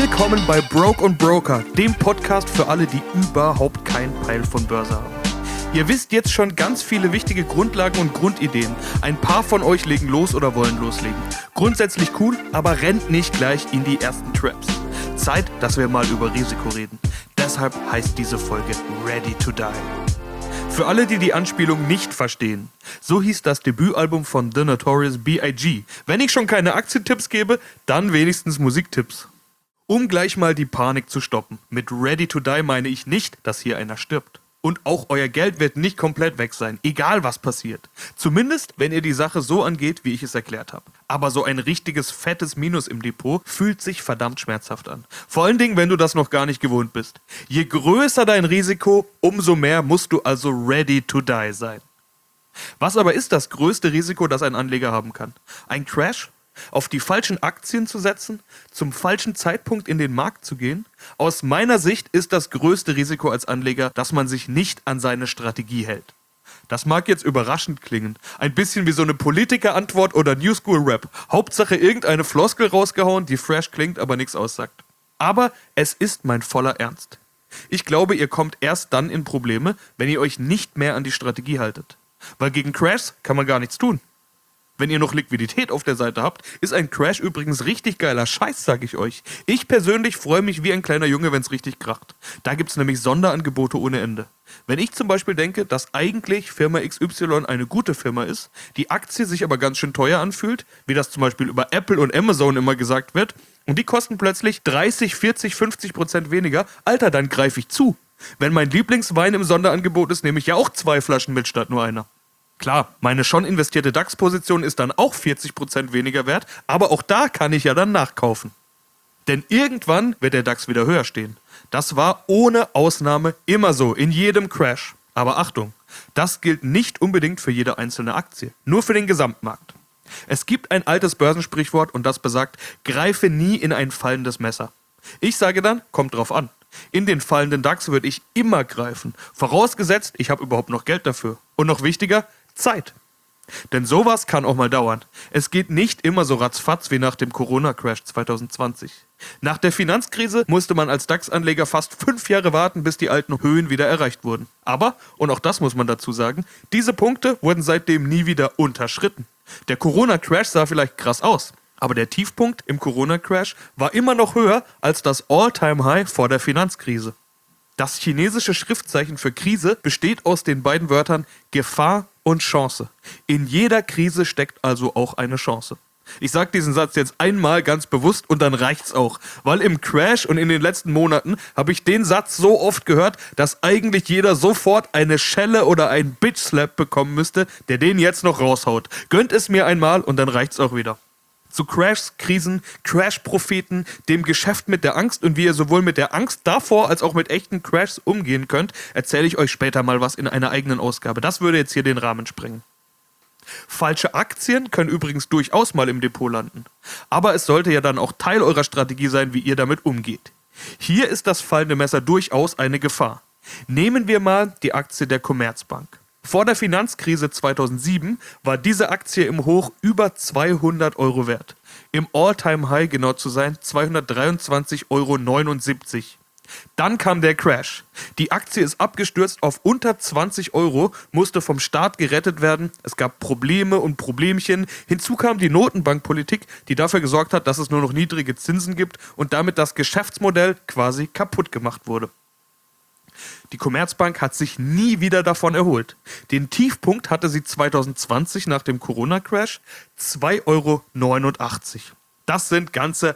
willkommen bei Broke und Broker, dem Podcast für alle, die überhaupt keinen Peil von Börse haben. Ihr wisst jetzt schon ganz viele wichtige Grundlagen und Grundideen. Ein paar von euch legen los oder wollen loslegen. Grundsätzlich cool, aber rennt nicht gleich in die ersten Traps. Zeit, dass wir mal über Risiko reden. Deshalb heißt diese Folge Ready to Die. Für alle, die die Anspielung nicht verstehen, so hieß das Debütalbum von The Notorious B.I.G. Wenn ich schon keine Aktientipps gebe, dann wenigstens Musiktipps. Um gleich mal die Panik zu stoppen, mit Ready to Die meine ich nicht, dass hier einer stirbt. Und auch euer Geld wird nicht komplett weg sein, egal was passiert. Zumindest, wenn ihr die Sache so angeht, wie ich es erklärt habe. Aber so ein richtiges fettes Minus im Depot fühlt sich verdammt schmerzhaft an. Vor allen Dingen, wenn du das noch gar nicht gewohnt bist. Je größer dein Risiko, umso mehr musst du also ready to die sein. Was aber ist das größte Risiko, das ein Anleger haben kann? Ein Crash? Auf die falschen Aktien zu setzen, zum falschen Zeitpunkt in den Markt zu gehen? Aus meiner Sicht ist das größte Risiko als Anleger, dass man sich nicht an seine Strategie hält. Das mag jetzt überraschend klingen, ein bisschen wie so eine Politiker-Antwort oder New School Rap. Hauptsache irgendeine Floskel rausgehauen, die fresh klingt, aber nichts aussagt. Aber es ist mein voller Ernst. Ich glaube, ihr kommt erst dann in Probleme, wenn ihr euch nicht mehr an die Strategie haltet. Weil gegen Crashs kann man gar nichts tun. Wenn ihr noch Liquidität auf der Seite habt, ist ein Crash übrigens richtig geiler Scheiß, sag ich euch. Ich persönlich freue mich wie ein kleiner Junge, wenn es richtig kracht. Da gibt's nämlich Sonderangebote ohne Ende. Wenn ich zum Beispiel denke, dass eigentlich Firma XY eine gute Firma ist, die Aktie sich aber ganz schön teuer anfühlt, wie das zum Beispiel über Apple und Amazon immer gesagt wird, und die kosten plötzlich 30, 40, 50% weniger, Alter, dann greife ich zu. Wenn mein Lieblingswein im Sonderangebot ist, nehme ich ja auch 2 Flaschen mit statt nur einer. Klar, meine schon investierte DAX-Position ist dann auch 40% weniger wert, aber auch da kann ich ja dann nachkaufen. Denn irgendwann wird der DAX wieder höher stehen. Das war ohne Ausnahme immer so, in jedem Crash. Aber Achtung, das gilt nicht unbedingt für jede einzelne Aktie, nur für den Gesamtmarkt. Es gibt ein altes Börsensprichwort und das besagt, greife nie in ein fallendes Messer. Ich sage dann, kommt drauf an. In den fallenden DAX würde ich immer greifen, vorausgesetzt, ich habe überhaupt noch Geld dafür. Und noch wichtiger, Zeit. Denn sowas kann auch mal dauern. Es geht nicht immer so ratzfatz wie nach dem Corona-Crash 2020. Nach der Finanzkrise musste man als DAX-Anleger fast 5 Jahre warten, bis die alten Höhen wieder erreicht wurden. Aber, und auch das muss man dazu sagen, diese Punkte wurden seitdem nie wieder unterschritten. Der Corona-Crash sah vielleicht krass aus, aber der Tiefpunkt im Corona-Crash war immer noch höher als das All-Time-High vor der Finanzkrise. Das chinesische Schriftzeichen für Krise besteht aus den beiden Wörtern Gefahr und Chance. In jeder Krise steckt also auch eine Chance. Ich sage diesen Satz jetzt einmal ganz bewusst und dann reicht's auch, weil im Crash und in den letzten Monaten habe ich den Satz so oft gehört, dass eigentlich jeder sofort eine Schelle oder einen Bitch-Slap bekommen müsste, der den jetzt noch raushaut. Gönnt es mir einmal und dann reicht's auch wieder. Zu Crashs, Krisen, Crash-Propheten, dem Geschäft mit der Angst und wie ihr sowohl mit der Angst davor als auch mit echten Crashs umgehen könnt, erzähle ich euch später mal was in einer eigenen Ausgabe. Das würde jetzt hier den Rahmen sprengen. Falsche Aktien können übrigens durchaus mal im Depot landen. Aber es sollte ja dann auch Teil eurer Strategie sein, wie ihr damit umgeht. Hier ist das fallende Messer durchaus eine Gefahr. Nehmen wir mal die Aktie der Commerzbank. Vor der Finanzkrise 2007 war diese Aktie im Hoch über 200 Euro wert. Im All-Time-High genau zu sein 223,79 Euro. Dann kam der Crash. Die Aktie ist abgestürzt auf unter 20 Euro, musste vom Staat gerettet werden. Es gab Probleme und Problemchen. Hinzu kam die Notenbankpolitik, die dafür gesorgt hat, dass es nur noch niedrige Zinsen gibt und damit das Geschäftsmodell quasi kaputt gemacht wurde. Die Commerzbank hat sich nie wieder davon erholt. Den Tiefpunkt hatte sie 2020 nach dem Corona-Crash 2,89 Euro. Das sind ganze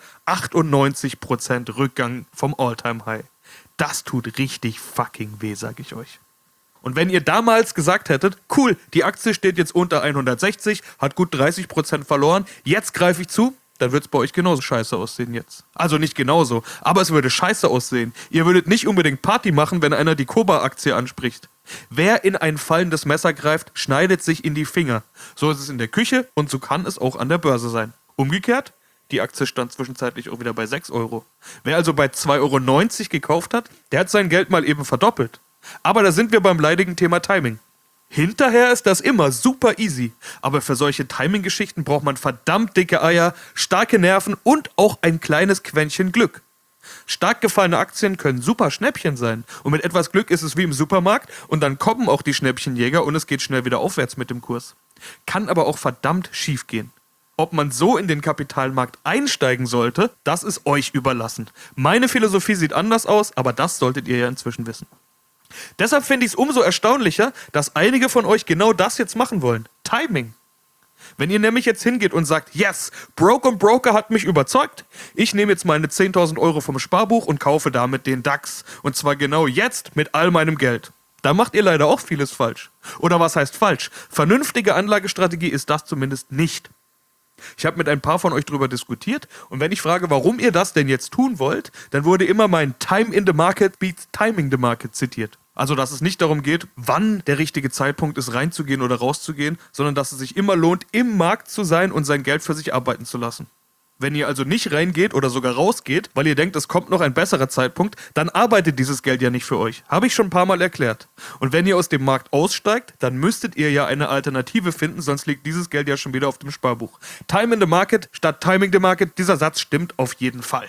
98% Rückgang vom All-Time-High. Das tut richtig fucking weh, sag ich euch. Und wenn ihr damals gesagt hättet, cool, die Aktie steht jetzt unter 160, hat gut 30% verloren, jetzt greife ich zu, dann wird es bei euch genauso scheiße aussehen jetzt. Also nicht genauso, aber es würde scheiße aussehen. Ihr würdet nicht unbedingt Party machen, wenn einer die Koba-Aktie anspricht. Wer in ein fallendes Messer greift, schneidet sich in die Finger. So ist es in der Küche und so kann es auch an der Börse sein. Umgekehrt, die Aktie stand zwischenzeitlich auch wieder bei 6 Euro. Wer also bei 2,90 Euro gekauft hat, der hat sein Geld mal eben verdoppelt. Aber da sind wir beim leidigen Thema Timing. Hinterher ist das immer super easy, aber für solche Timing-Geschichten braucht man verdammt dicke Eier, starke Nerven und auch ein kleines Quäntchen Glück. Stark gefallene Aktien können super Schnäppchen sein und mit etwas Glück ist es wie im Supermarkt und dann kommen auch die Schnäppchenjäger und es geht schnell wieder aufwärts mit dem Kurs. Kann aber auch verdammt schief gehen. Ob man so in den Kapitalmarkt einsteigen sollte, das ist euch überlassen. Meine Philosophie sieht anders aus, aber das solltet ihr ja inzwischen wissen. Deshalb finde ich es umso erstaunlicher, dass einige von euch genau das jetzt machen wollen. Timing. Wenn ihr nämlich jetzt hingeht und sagt, yes, Broker hat mich überzeugt, ich nehme jetzt meine 10.000 Euro vom Sparbuch und kaufe damit den DAX. Und zwar genau jetzt mit all meinem Geld. Da macht ihr leider auch vieles falsch. Oder was heißt falsch? Vernünftige Anlagestrategie ist das zumindest nicht. Ich habe mit ein paar von euch darüber diskutiert und wenn ich frage, warum ihr das denn jetzt tun wollt, dann wurde immer mein Time in the Market beats Timing the Market zitiert. Also, dass es nicht darum geht, wann der richtige Zeitpunkt ist, reinzugehen oder rauszugehen, sondern dass es sich immer lohnt, im Markt zu sein und sein Geld für sich arbeiten zu lassen. Wenn ihr also nicht reingeht oder sogar rausgeht, weil ihr denkt, es kommt noch ein besserer Zeitpunkt, dann arbeitet dieses Geld ja nicht für euch. Habe ich schon ein paar Mal erklärt. Und wenn ihr aus dem Markt aussteigt, dann müsstet ihr ja eine Alternative finden, sonst liegt dieses Geld ja schon wieder auf dem Sparbuch. Time in the Market statt Timing the Market, dieser Satz stimmt auf jeden Fall.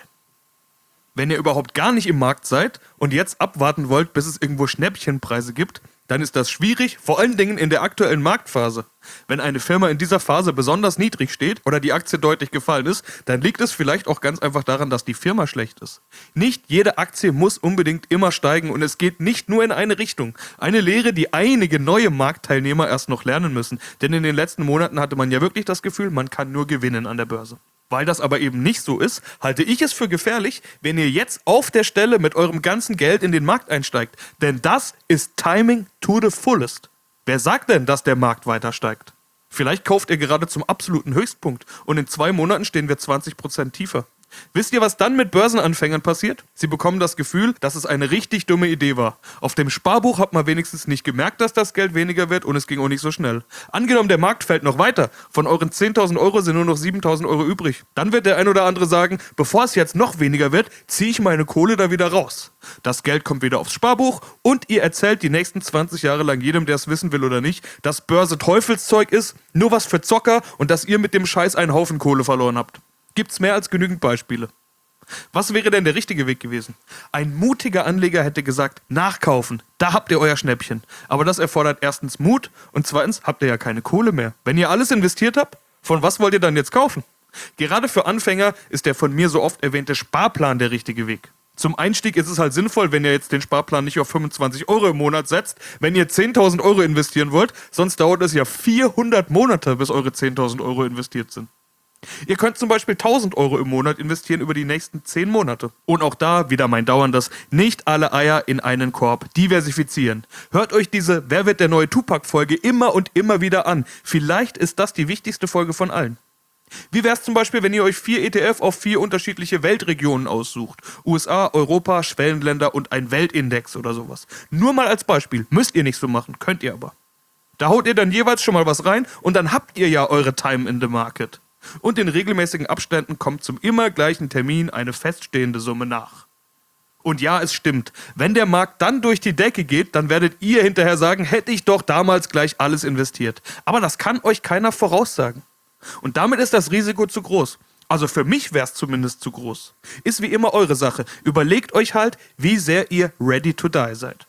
Wenn ihr überhaupt gar nicht im Markt seid und jetzt abwarten wollt, bis es irgendwo Schnäppchenpreise gibt, dann ist das schwierig, vor allen Dingen in der aktuellen Marktphase. Wenn eine Firma in dieser Phase besonders niedrig steht oder die Aktie deutlich gefallen ist, dann liegt es vielleicht auch ganz einfach daran, dass die Firma schlecht ist. Nicht jede Aktie muss unbedingt immer steigen und es geht nicht nur in eine Richtung. Eine Lehre, die einige neue Marktteilnehmer erst noch lernen müssen, denn in den letzten Monaten hatte man ja wirklich das Gefühl, man kann nur gewinnen an der Börse. Weil das aber eben nicht so ist, halte ich es für gefährlich, wenn ihr jetzt auf der Stelle mit eurem ganzen Geld in den Markt einsteigt. Denn das ist Timing to the fullest. Wer sagt denn, dass der Markt weiter steigt? Vielleicht kauft ihr gerade zum absoluten Höchstpunkt und in 2 Monaten stehen wir 20% tiefer. Wisst ihr, was dann mit Börsenanfängern passiert? Sie bekommen das Gefühl, dass es eine richtig dumme Idee war. Auf dem Sparbuch hat man wenigstens nicht gemerkt, dass das Geld weniger wird und es ging auch nicht so schnell. Angenommen, der Markt fällt noch weiter. Von euren 10.000 Euro sind nur noch 7.000 Euro übrig. Dann wird der ein oder andere sagen, bevor es jetzt noch weniger wird, ziehe ich meine Kohle da wieder raus. Das Geld kommt wieder aufs Sparbuch und ihr erzählt die nächsten 20 Jahre lang jedem, der es wissen will oder nicht, dass Börse Teufelszeug ist, nur was für Zocker und dass ihr mit dem Scheiß einen Haufen Kohle verloren habt. Gibt's mehr als genügend Beispiele. Was wäre denn der richtige Weg gewesen? Ein mutiger Anleger hätte gesagt, nachkaufen, da habt ihr euer Schnäppchen. Aber das erfordert erstens Mut und zweitens habt ihr ja keine Kohle mehr. Wenn ihr alles investiert habt, von was wollt ihr dann jetzt kaufen? Gerade für Anfänger ist der von mir so oft erwähnte Sparplan der richtige Weg. Zum Einstieg ist es halt sinnvoll, wenn ihr jetzt den Sparplan nicht auf 25 Euro im Monat setzt, wenn ihr 10.000 Euro investieren wollt, sonst dauert es ja 400 Monate, bis eure 10.000 Euro investiert sind. Ihr könnt zum Beispiel 1.000 Euro im Monat investieren über die nächsten 10 Monate. Und auch da wieder mein dauerndes, nicht alle Eier in einen Korb, diversifizieren. Hört euch diese Wer wird der neue Tupac-Folge immer und immer wieder an. Vielleicht ist das die wichtigste Folge von allen. Wie wäre es zum Beispiel, wenn ihr euch 4 ETF auf 4 unterschiedliche Weltregionen aussucht? USA, Europa, Schwellenländer und ein Weltindex oder sowas. Nur mal als Beispiel. Müsst ihr nicht so machen, könnt ihr aber. Da haut ihr dann jeweils schon mal was rein und dann habt ihr ja eure Time in the Market. Und in regelmäßigen Abständen kommt zum immer gleichen Termin eine feststehende Summe nach. Und ja, es stimmt, wenn der Markt dann durch die Decke geht, dann werdet ihr hinterher sagen, hätte ich doch damals gleich alles investiert. Aber das kann euch keiner voraussagen. Und damit ist das Risiko zu groß. Also für mich wäre es zumindest zu groß. Ist wie immer eure Sache. Überlegt euch halt, wie sehr ihr ready to die seid.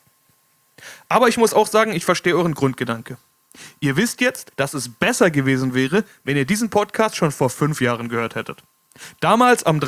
Aber ich muss auch sagen, ich verstehe euren Grundgedanke. Ihr wisst jetzt, dass es besser gewesen wäre, wenn ihr diesen Podcast schon vor 5 Jahren gehört hättet. Damals, am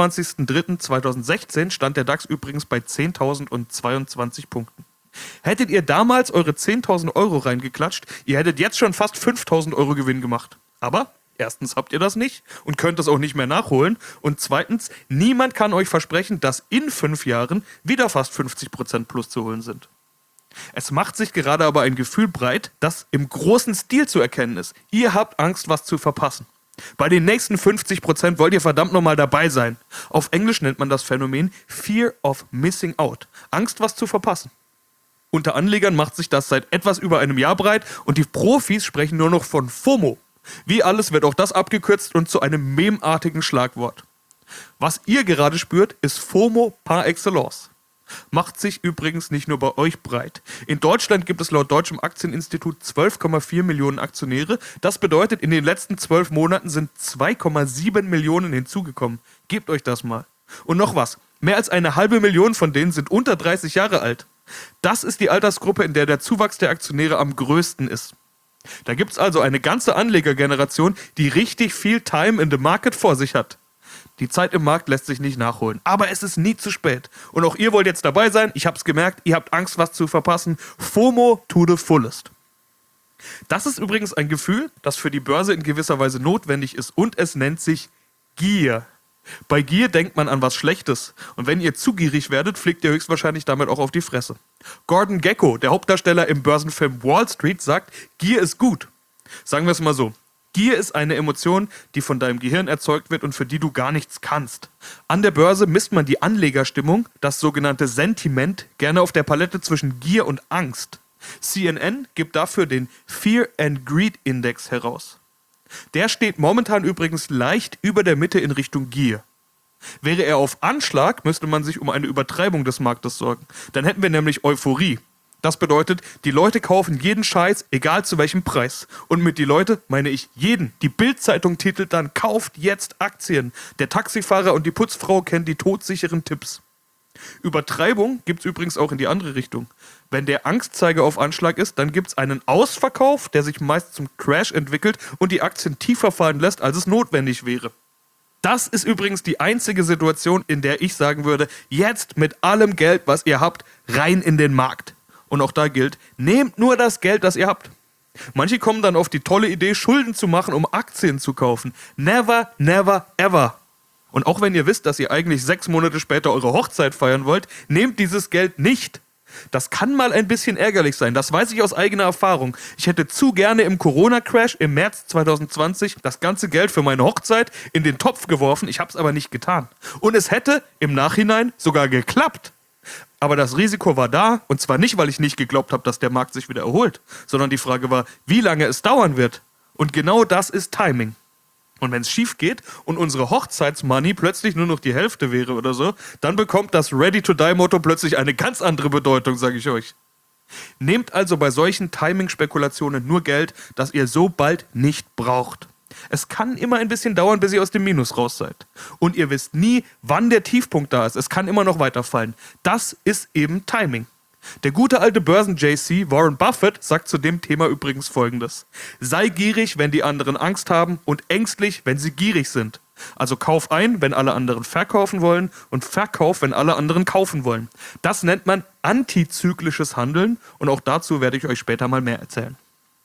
23.03.2016, stand der DAX übrigens bei 10.022 Punkten. Hättet ihr damals eure 10.000 Euro reingeklatscht, ihr hättet jetzt schon fast 5.000 Euro Gewinn gemacht. Aber erstens habt ihr das nicht und könnt das auch nicht mehr nachholen. Und zweitens, niemand kann euch versprechen, dass in 5 Jahren wieder fast 50% plus zu holen sind. Es macht sich gerade aber ein Gefühl breit, das im großen Stil zu erkennen ist. Ihr habt Angst, was zu verpassen. Bei den nächsten 50% wollt ihr verdammt nochmal dabei sein. Auf Englisch nennt man das Phänomen Fear of Missing Out. Angst, was zu verpassen. Unter Anlegern macht sich das seit etwas über einem Jahr breit und die Profis sprechen nur noch von FOMO. Wie alles wird auch das abgekürzt und zu einem memeartigen Schlagwort. Was ihr gerade spürt, ist FOMO par excellence. Macht sich übrigens nicht nur bei euch breit. In Deutschland gibt es laut Deutschem Aktieninstitut 12,4 Millionen Aktionäre. Das bedeutet, in den letzten 12 Monaten sind 2,7 Millionen hinzugekommen. Gebt euch das mal. Und noch was. Mehr als 500.000 von denen sind unter 30 Jahre alt. Das ist die Altersgruppe, in der Zuwachs der Aktionäre am größten ist. Da gibt's also eine ganze Anlegergeneration, die richtig viel Time in the Market vor sich hat. Die Zeit im Markt lässt sich nicht nachholen. Aber es ist nie zu spät. Und auch ihr wollt jetzt dabei sein. Ich hab's gemerkt, ihr habt Angst, was zu verpassen. FOMO to the fullest. Das ist übrigens ein Gefühl, das für die Börse in gewisser Weise notwendig ist. Und es nennt sich Gier. Bei Gier denkt man an was Schlechtes. Und wenn ihr zu gierig werdet, fliegt ihr höchstwahrscheinlich damit auch auf die Fresse. Gordon Gekko, der Hauptdarsteller im Börsenfilm Wall Street, sagt, Gier ist gut. Sagen wir es mal so. Gier ist eine Emotion, die von deinem Gehirn erzeugt wird und für die du gar nichts kannst. An der Börse misst man die Anlegerstimmung, das sogenannte Sentiment, gerne auf der Palette zwischen Gier und Angst. CNN gibt dafür den Fear and Greed Index heraus. Der steht momentan übrigens leicht über der Mitte in Richtung Gier. Wäre er auf Anschlag, müsste man sich um eine Übertreibung des Marktes sorgen. Dann hätten wir nämlich Euphorie. Das bedeutet, die Leute kaufen jeden Scheiß, egal zu welchem Preis. Und mit die Leute meine ich jeden. Die Bild-Zeitung titelt dann, kauft jetzt Aktien. Der Taxifahrer und die Putzfrau kennen die todsicheren Tipps. Übertreibung gibt's übrigens auch in die andere Richtung. Wenn der Angstzeiger auf Anschlag ist, dann gibt's einen Ausverkauf, der sich meist zum Crash entwickelt und die Aktien tiefer fallen lässt, als es notwendig wäre. Das ist übrigens die einzige Situation, in der ich sagen würde, jetzt mit allem Geld, was ihr habt, rein in den Markt. Und auch da gilt, nehmt nur das Geld, das ihr habt. Manche kommen dann auf die tolle Idee, Schulden zu machen, um Aktien zu kaufen. Never, never, ever. Und auch wenn ihr wisst, dass ihr eigentlich 6 Monate später eure Hochzeit feiern wollt, nehmt dieses Geld nicht. Das kann mal ein bisschen ärgerlich sein, das weiß ich aus eigener Erfahrung. Ich hätte zu gerne im Corona-Crash im März 2020 das ganze Geld für meine Hochzeit in den Topf geworfen, ich habe es aber nicht getan. Und es hätte im Nachhinein sogar geklappt. Aber das Risiko war da, und zwar nicht, weil ich nicht geglaubt habe, dass der Markt sich wieder erholt, sondern die Frage war, wie lange es dauern wird. Und genau das ist Timing. Und wenn es schief geht und unsere Hochzeitsmoney plötzlich nur noch die Hälfte wäre oder so, dann bekommt das Ready-to-Die-Motto plötzlich eine ganz andere Bedeutung, sage ich euch. Nehmt also bei solchen Timing-Spekulationen nur Geld, das ihr so bald nicht braucht. Es kann immer ein bisschen dauern, bis ihr aus dem Minus raus seid. Und ihr wisst nie, wann der Tiefpunkt da ist. Es kann immer noch weiterfallen. Das ist eben Timing. Der gute alte Börsen-JC Warren Buffett sagt zu dem Thema übrigens Folgendes. Sei gierig, wenn die anderen Angst haben und ängstlich, wenn sie gierig sind. Also kauf ein, wenn alle anderen verkaufen wollen und verkauf, wenn alle anderen kaufen wollen. Das nennt man antizyklisches Handeln und auch dazu werde ich euch später mal mehr erzählen.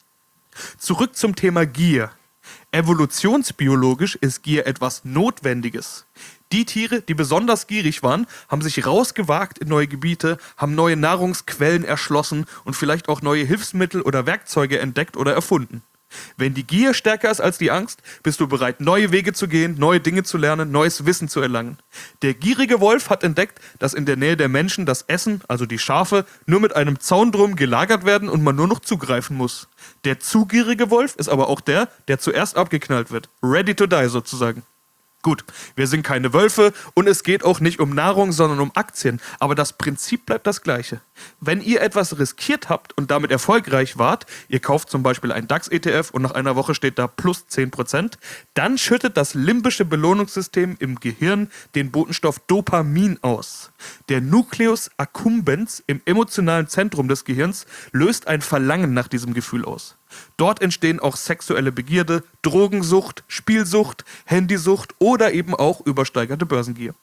Zurück zum Thema Gier. Evolutionsbiologisch ist Gier etwas Notwendiges. Die Tiere, die besonders gierig waren, haben sich rausgewagt in neue Gebiete, haben neue Nahrungsquellen erschlossen und vielleicht auch neue Hilfsmittel oder Werkzeuge entdeckt oder erfunden. Wenn die Gier stärker ist als die Angst, bist du bereit, neue Wege zu gehen, neue Dinge zu lernen, neues Wissen zu erlangen. Der gierige Wolf hat entdeckt, dass in der Nähe der Menschen das Essen, also die Schafe, nur mit einem Zaun drum gelagert werden und man nur noch zugreifen muss. Der zu gierige Wolf ist aber auch der zuerst abgeknallt wird. Ready to die sozusagen. Gut, wir sind keine Wölfe und es geht auch nicht um Nahrung, sondern um Aktien. Aber das Prinzip bleibt das gleiche. Wenn ihr etwas riskiert habt und damit erfolgreich wart, ihr kauft zum Beispiel einen DAX-ETF und nach einer Woche steht da plus 10%, dann schüttet das limbische Belohnungssystem im Gehirn den Botenstoff Dopamin aus. Der Nucleus accumbens im emotionalen Zentrum des Gehirns löst ein Verlangen nach diesem Gefühl aus. Dort entstehen auch sexuelle Begierde, Drogensucht, Spielsucht, Handysucht oder eben auch übersteigerte Börsengier.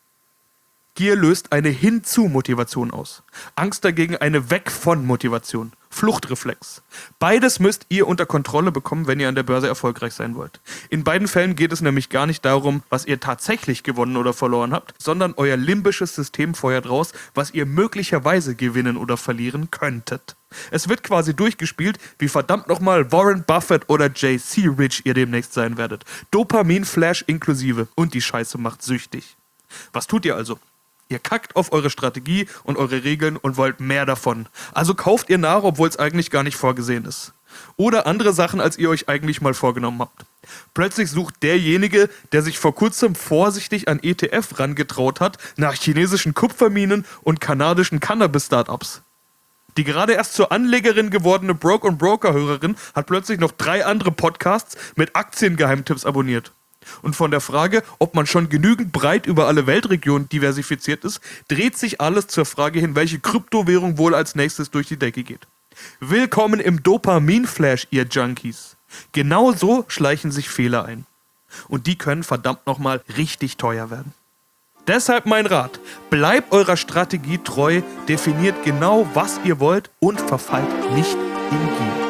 Gier löst eine Hinzu-Motivation aus. Angst dagegen eine Weg-von-Motivation. Fluchtreflex. Beides müsst ihr unter Kontrolle bekommen, wenn ihr an der Börse erfolgreich sein wollt. In beiden Fällen geht es nämlich gar nicht darum, was ihr tatsächlich gewonnen oder verloren habt, sondern euer limbisches System feuert raus, was ihr möglicherweise gewinnen oder verlieren könntet. Es wird quasi durchgespielt, wie verdammt nochmal Warren Buffett oder JC Rich ihr demnächst sein werdet. Dopamin-Flash inklusive. Und die Scheiße macht süchtig. Was tut ihr also? Ihr kackt auf eure Strategie und eure Regeln und wollt mehr davon. Also kauft ihr nach, obwohl es eigentlich gar nicht vorgesehen ist. Oder andere Sachen, als ihr euch eigentlich mal vorgenommen habt. Plötzlich sucht derjenige, der sich vor kurzem vorsichtig an ETF rangetraut hat, nach chinesischen Kupferminen und kanadischen Cannabis-Startups. Die gerade erst zur Anlegerin gewordene Broke & Broker-Hörerin hat plötzlich noch 3 andere Podcasts mit Aktiengeheimtipps abonniert. Und von der Frage, ob man schon genügend breit über alle Weltregionen diversifiziert ist, dreht sich alles zur Frage hin, welche Kryptowährung wohl als nächstes durch die Decke geht. Willkommen im Dopamin-Flash, ihr Junkies. Genau so schleichen sich Fehler ein. Und die können verdammt nochmal richtig teuer werden. Deshalb mein Rat, bleibt eurer Strategie treu, definiert genau, was ihr wollt und verfallt nicht in Gier.